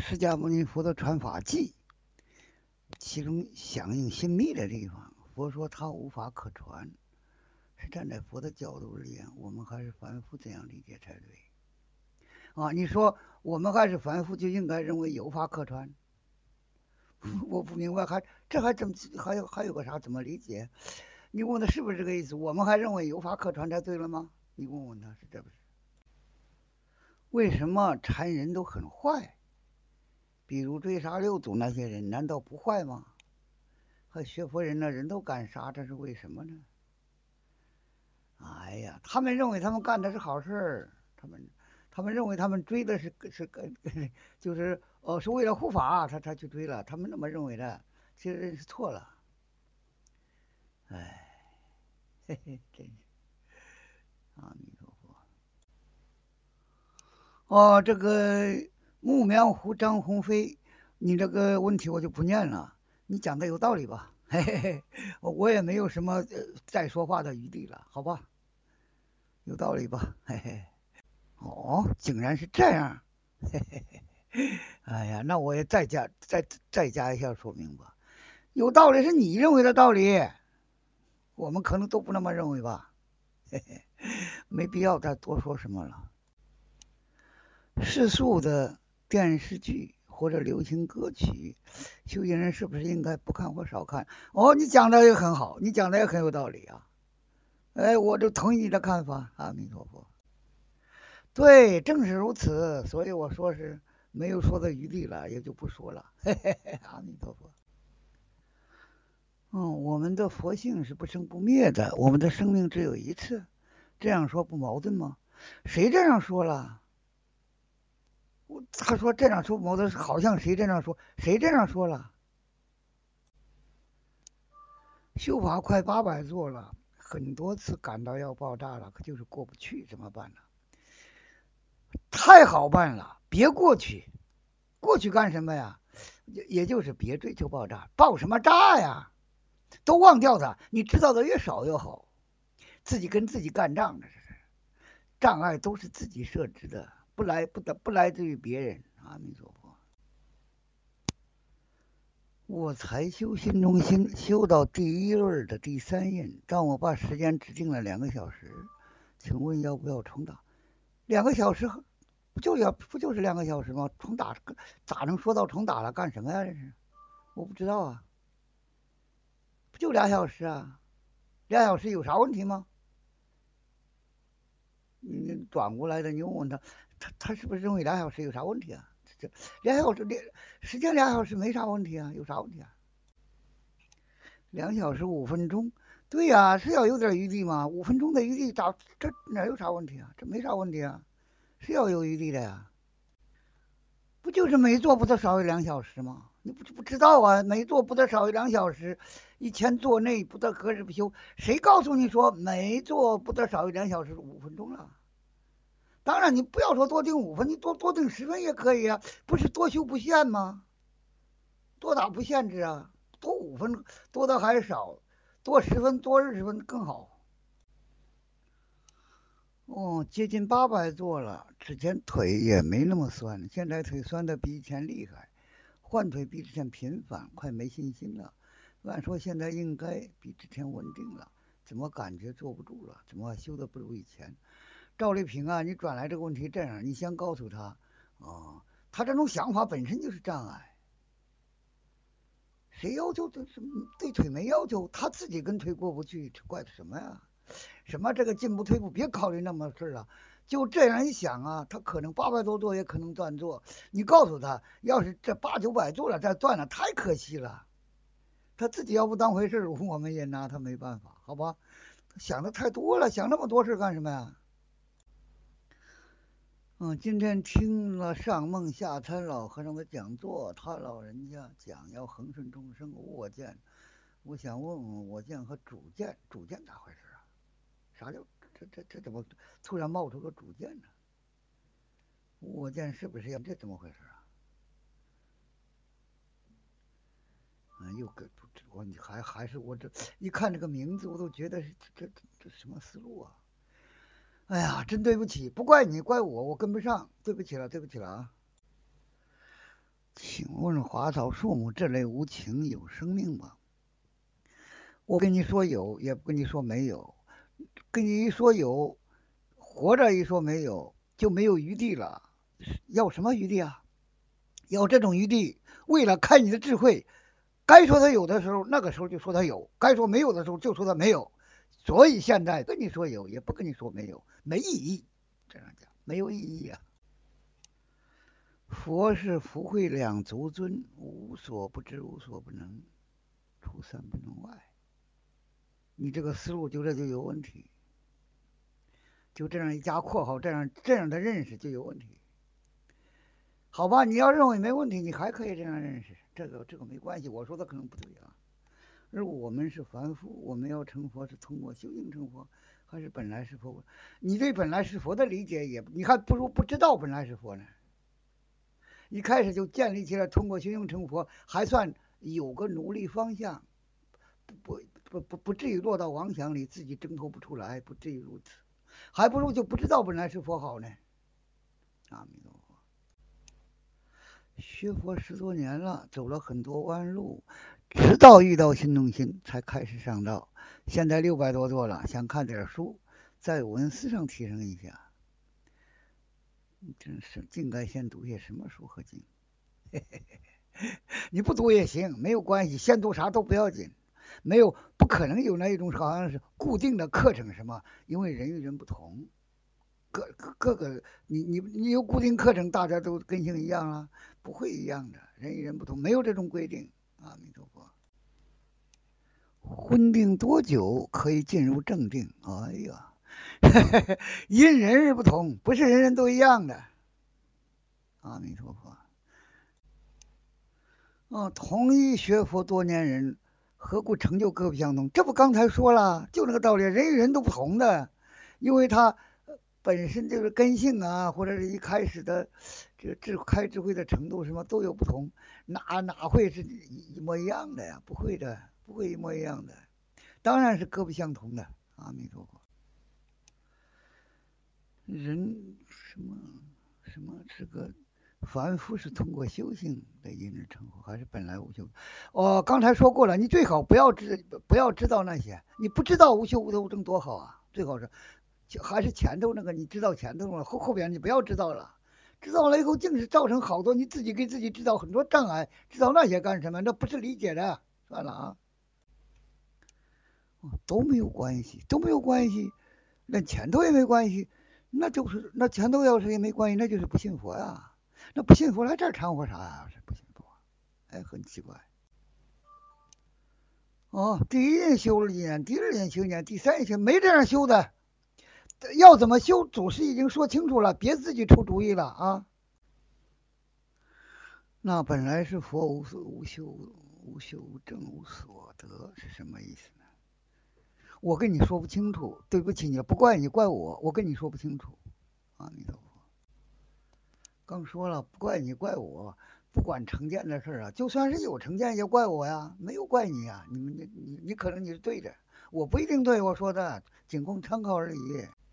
释迦牟尼佛的传法记，其中响应心密的地方，佛说他无法可传，是站在佛的角度而言，我们还是凡夫这样理解才对啊。你说我们还是凡夫，就应该认为有法可传？我不明白，这还怎么还有个啥？怎么理解？你问的是不是这个意思？我们还认为有法可传才对了吗？你问问他是这不是？为什么禅人都很坏？比如追杀六祖那些人，难道不坏吗？和学佛人呢，人都敢杀，这是为什么呢？哎呀，他们认为他们干的是好事儿，他们认为他们追的就是是为了护法，他去追了，他们那么认为的，其实是错了。哎，嘿嘿，真是阿弥陀佛。哦，这个木棉湖张鸿飞，你这个问题我就不念了，你讲的有道理吧？嘿嘿嘿，我也没有什么再说话的余地了，好吧？有道理吧？嘿嘿。哦，竟然是这样，嘿嘿嘿。哎呀，那我也再加一下说明吧。有道理是你认为的道理，我们可能都不那么认为吧？嘿嘿，没必要再多说什么了。世俗的电视剧或者流行歌曲，修行人是不是应该不看或少看？哦，你讲的也很好，你讲的也很有道理啊。哎，我就同意你的看法。阿弥陀佛。对，正是如此，所以我说是没有说的余地了，也就不说了。嘿嘿嘿，阿弥陀佛。我们的佛性是不生不灭的，我们的生命只有一次，这样说不矛盾吗？谁这样说了？他说这样说矛盾，好像谁这样说？谁这样说了？修法快800座了，很多次感到要爆炸了，可就是过不去，怎么办呢？太好办了，别过去，过去干什么呀？也就是别追求爆炸，爆什么炸呀？都忘掉它，你知道的越少越好。自己跟自己干仗，这是障碍都是自己设置的，不来自于别人。阿弥陀佛。我才修心中心，修到第一轮的第3印，但我把时间指定了2个小时，请问要不要重打？2个小时不就是2个小时吗？重打咋能说到重打了？干什么呀？这是我不知道啊，不就2小时啊？2小时有啥问题吗？你转过来的，你问问他，他是不是认为2小时有啥问题啊？这时间2小时没啥问题啊，有啥问题啊？2小时5分钟，对呀、是要有点余地嘛。5分钟的余地这哪有啥问题啊？这没啥问题啊，是要有余地的呀。不就是每坐不得少于2小时吗？你不知道啊？每坐不得少于2小时，以前坐内不得隔日不休。谁告诉你说每坐不得少于2小时5分钟了？当然，你不要说多定5分，你多定10分也可以啊，不是多修不限吗？多打不限制啊，多5分多的还少，多10分多20分更好。哦，接近800做了，之前腿也没那么酸，现在腿酸的比以前厉害，换腿比之前频繁，快没信心了。按说现在应该比之前稳定了，怎么感觉坐不住了？怎么修的不如以前？赵丽萍啊，你转来这个问题这样，你先告诉他，哦，他这种想法本身就是障碍。谁要求对腿没要求，他自己跟腿过不去，这怪他什么呀？什么这个进步退步，别考虑那么事了。就这样一想啊，他可能800多做也可能断做。你告诉他，要是这8、900做了再断了，太可惜了。他自己要不当回事，我们也拿他没办法，好吧？他想的太多了，想那么多事干什么呀？今天听了上梦下参老和尚的讲座，他老人家讲要恒顺众生无我见，我想问问我见和主见，主见咋回事啊？啥叫这怎么突然冒出个主见呢？无我见是不是要这怎么回事啊？又跟我你还是我这一看这个名字，我都觉得这什么思路啊？哎呀，真对不起，不怪你，怪我，我跟不上，对不起了，对不起了啊！ 请问花草树木这类无情有生命吗？我跟你说有，也不跟你说没有。跟你一说有，活着一说没有，就没有余地了。要什么余地啊？要这种余地，为了开你的智慧，该说它有的时候，那个时候就说它有；该说没有的时候，就说它没有。所以现在跟你说有，也不跟你说没有，没意义。这样讲没有意义啊。佛是福慧两足尊，无所不知，无所不能，出三不能外。你这个思路就有问题，就这样一加括号，这样的认识就有问题。好吧，你要认为没问题，你还可以这样认识，这个没关系。我说的可能不对啊。而我们是凡夫，我们要成佛是通过修行成佛，还是本来是佛？你对本来是佛的理解也，你还不如不知道本来是佛呢。一开始就建立起来通过修行成佛，还算有个努力方向，不至于落到妄想里，自己挣脱不出来，不至于如此。还不如就不知道本来是佛好呢。阿弥陀佛。学佛10多年了，走了很多弯路，直到遇到新东心才开始上道。现在600多座了，想看点书，在文思上提升一下。真是净该先读些什么书和经。你不读也行，没有关系，先读啥都不要紧。没有，不可能有那一种好像是固定的课程什么，因为人与人不同。各个你有固定课程，大家都根性一样啊？不会一样的，人与人不同，没有这种规定。阿弥陀佛。昏定多久可以进入正定？哎呀，因人而不同，不是人人都一样的。阿弥陀佛。同一学佛多年人，何故成就各不相同？这不刚才说了，就那个道理，人与人都不同的，因为他本身这个根性啊，或者是一开始的这个开智慧的程度什么都有不同，哪会是一模一样的呀？不会的，不会一模一样的，当然是各不相同的。阿弥陀佛。人什么是个凡夫是通过修行来引致成佛，还是本来无修？刚才说过了，你最好不要知道那些，你不知道无修无求证多好啊！最好是还是前头那个，你知道前头了，后边你不要知道了。知道了以后，竟是造成好多你自己给自己制造很多障碍。知道那些干什么？那不是理解的。算了啊，都没有关系，都没有关系，那前头也没关系，那前头要是也没关系，那就是不信佛呀。那不信佛来这儿掺和啥呀？是不信佛，哎，很奇怪。第一年修了一年，第二年修一年，第三年修没这样修的。要怎么修，祖师已经说清楚了，别自己出主意了啊。那本来是佛无修无证无所得是什么意思呢？我跟你说不清楚，对不起你，不怪你，怪我，我跟你说不清楚。阿弥陀佛。刚说了，不怪你，怪我。不管成见的事啊，就算是有成见也怪我呀，没有怪你呀。你可能你是对的，我不一定对，我说的仅供参考而已。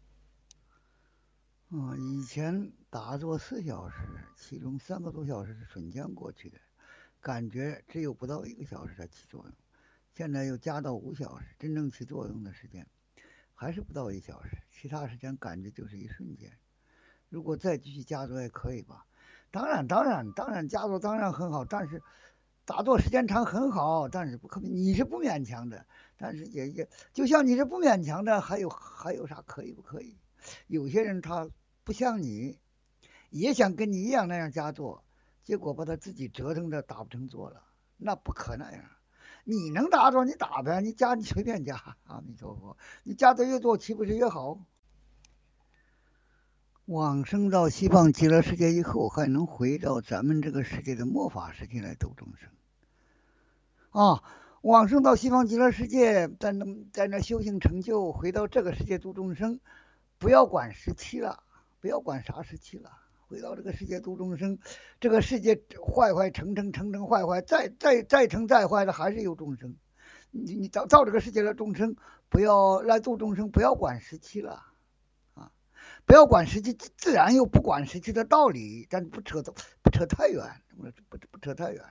以前打坐4小时，其中3个多小时是瞬间过去的，感觉只有不到1个小时才起作用。现在又加到5小时，真正起作用的时间还是不到1小时，其他时间感觉就是一瞬间。如果再继续加坐也可以吧？当然加坐当然很好，但是打坐时间长很好，但是不可你是不勉强的，但是也就像你是不勉强的，还有啥可以不可以？有些人他不像你，也想跟你一样那样加坐，结果把他自己折腾的打不成坐了，那不可能呀。你能打坐你打呗，你加你随便加。阿弥陀佛，你加的越多岂不是越好？往生到西方极乐世界以后，还能回到咱们这个世界的末法时期来度众生啊！往生到西方极乐世界，在那修行成就，回到这个世界度众生，不要管时期了，不要管啥时期了，回到这个世界度众生，这个世界坏坏成成，成成坏坏，再成再坏的还是有众生。你造这个世界的众生，不要来度众生，不要管时期了。不要管时期，自然又不管时期的道理，但不扯太远，不扯扯太远。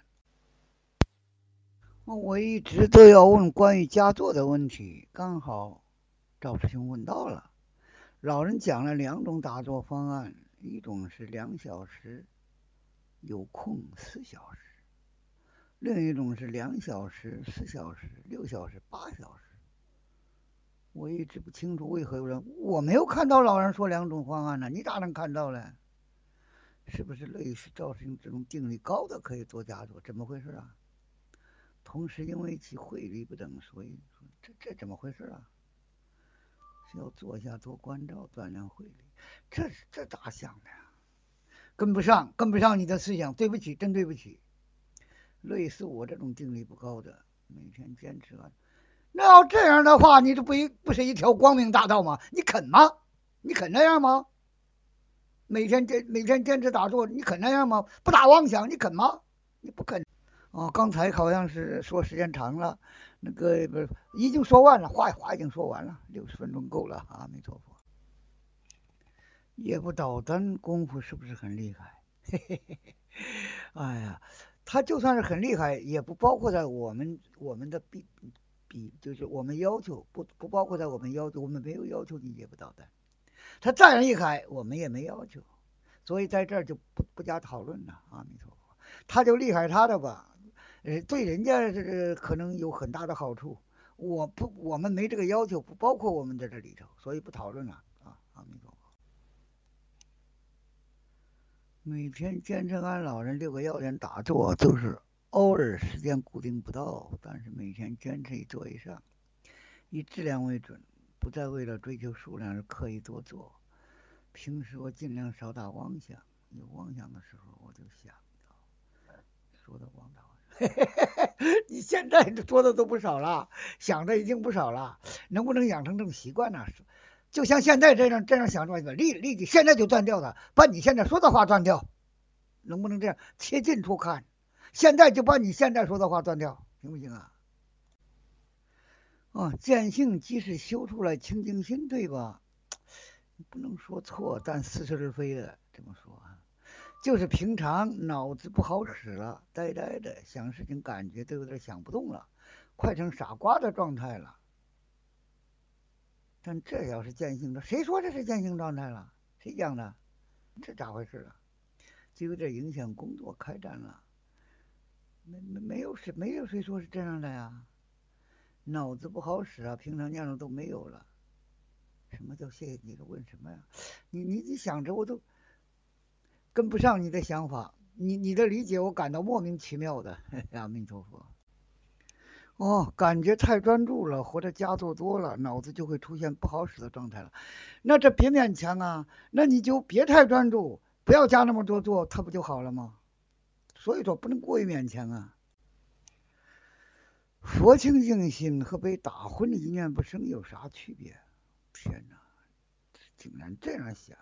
我一直都要问关于佳作的问题，刚好赵师兄问到了。老人讲了两种打坐方案，一种是2小时有空4小时，另一种是2小时、4小时、6小时、8小时。我一直不清楚为何有人，我没有看到老人说两种方案呢，你咋能看到呢？是不是类似赵师兄这种定力高的可以做佳作？怎么回事啊？同时因为其慧力不等，所以这怎么回事啊？是要坐下做关照，锻炼慧力，这咋想的呀？跟不上你的思想，对不起，真对不起。类似我这种定力不高的，每天坚持啊，那要这样的话，你这不是一条光明大道吗？你肯吗？你肯那样吗？每天坚持打坐，你肯那样吗？不打妄想，你肯吗？你不肯。哦，刚才好像是说时间长了，那个不是已经说完了，话已经说完了，60分钟够了。阿弥陀佛。夜不导灯功夫是不是很厉害？嘿嘿嘿嘿。哎呀，他就算是很厉害，也不包括在我们的就是我们要求不包括在我们要求，我们没有要求你夜不导灯。他再厉害，我们也没要求，所以在这儿就不加讨论了。阿弥陀佛，他就厉害他的吧，对人家这个可能有很大的好处。我们没这个要求，不包括我们在这里头，所以不讨论了啊。阿弥陀佛。每天坚持按老人6个要点打坐，就是偶尔时间固定不到，但是每天坚持1坐以上，以质量为准，不再为了追求数量而刻意多做。平时我尽量少打妄想，有妄想的时候我就想到，说的妄打。你现在说的都不少了，想的已经不少了，能不能养成这种习惯呢？就像现在这样想着，立即现在就断掉它，把你现在说的话断掉，能不能这样切近处看？现在就把你现在说的话断掉，行不行啊？见性即是修出来清净心，对吧？不能说错，但似是而非的这么说啊，就是平常脑子不好使了，呆呆的，想事情感觉都有点想不动了，快成傻瓜的状态了。但这要是见性的，谁说这是见性状态了？谁讲的？这咋回事啊？就有点影响工作开展了。没有谁说是这样的呀？脑子不好使啊，平常念头都没有了。什么叫谢谢你？问什么呀？你想着我都跟不上你的想法，你的理解我感到莫名其妙的。阿弥陀佛。感觉太专注了，或者佳作多了，脑子就会出现不好使的状态了。那这别勉强啊，那你就别太专注，不要加那么多做，它不就好了吗？所以说不能过于勉强啊。佛清净心和被打昏的一念不生有啥区别？天哪，竟然这样想！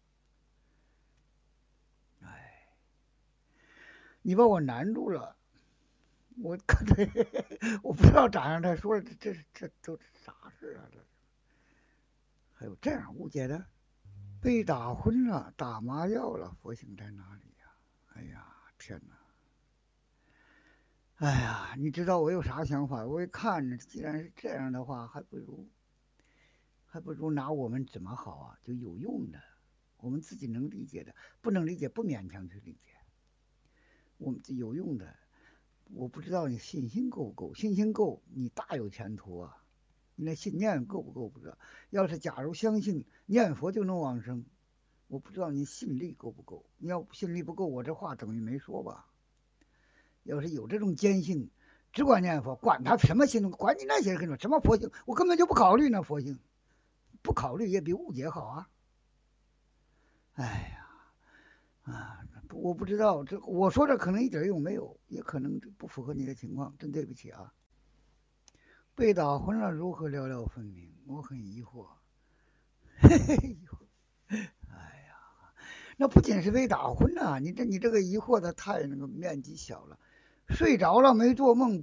哎，你把我难住了，我可能我不知道咋样。他说了，这都啥事啊？这还有这样误解的？被打昏了，打麻药了，佛性在哪里呀？哎呀，天哪！哎呀，你知道我有啥想法？我一看，既然是这样的话，还不如拿我们怎么好啊？就有用的，我们自己能理解的，不能理解不勉强去理解。我们有用的，我不知道你信心够不够，信心够，你大有前途啊！你那信念够不够不知道。要是假如相信念佛就能往生，我不知道你信力够不够。你要信力不够，我这话等于没说吧？要是有这种坚信，只管念佛，管他什么信，管你那些人什么佛性，我根本就不考虑那佛性，不考虑也比误解好啊！哎呀，我不知道我说这可能一点用没有，也可能不符合你的情况，真对不起啊！被打昏了，如何了了分明？我很疑惑。嘿嘿，哎呀，那不仅是被打昏啊，你这个疑惑的太那个面积小了。睡着了没做梦，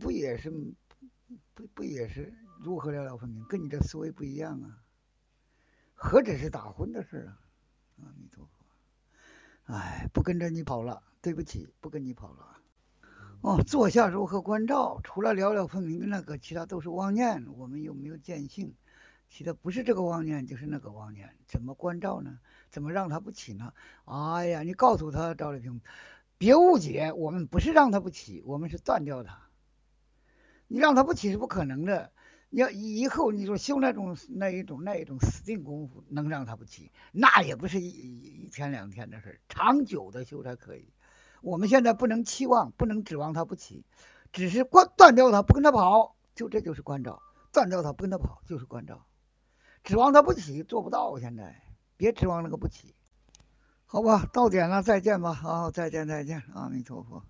不也是如何了了分明？跟你的思维不一样啊，何止是打昏的事啊！阿弥陀佛。哎，不跟着你跑了，对不起，不跟你跑了。 哦，坐下如何关照？除了了了分明的那个，其他都是妄念。我们又没有见性，其他不是这个妄念，就是那个妄念。怎么关照呢？怎么让它不起呢？哎呀，你告诉他，赵丽萍，别误解，我们不是让它不起，我们是断掉它。你让它不起是不可能的。要以后你说修那一种死定功夫，能让它不起，那也不是一天两天的事，长久的修才可以。我们现在不能期望，不能指望它不起，只是断掉它，不跟它跑，这就是关照。断掉它，不跟它跑，就是关照。指望它不起，做不到。现在别指望那个不起，好吧？到点了，再见吧。好，再见，再见，阿弥陀佛。